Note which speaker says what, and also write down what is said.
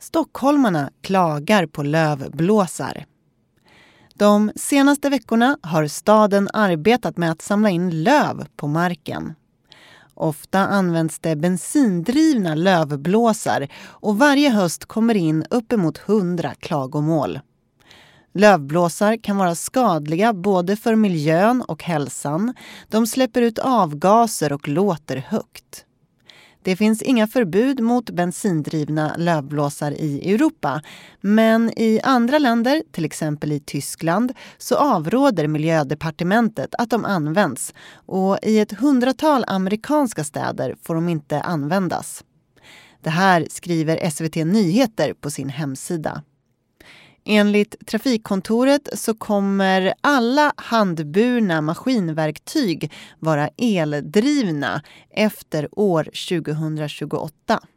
Speaker 1: Stockholmarna klagar på lövblåsar. De senaste veckorna har staden arbetat med att samla in löv på marken. Ofta används det bensindrivna lövblåsar och varje höst kommer in uppemot 100 klagomål. Lövblåsar kan vara skadliga både för miljön och hälsan. De släpper ut avgaser och låter högt. Det finns inga förbud mot bensindrivna lövblåsar i Europa, men i andra länder, till exempel i Tyskland, så avråder miljödepartementet att de används och i ett 100-tal amerikanska städer får de inte användas. Det här skriver SVT Nyheter på sin hemsida. Enligt Trafikkontoret så kommer alla handburna maskinverktyg vara eldrivna efter år 2028.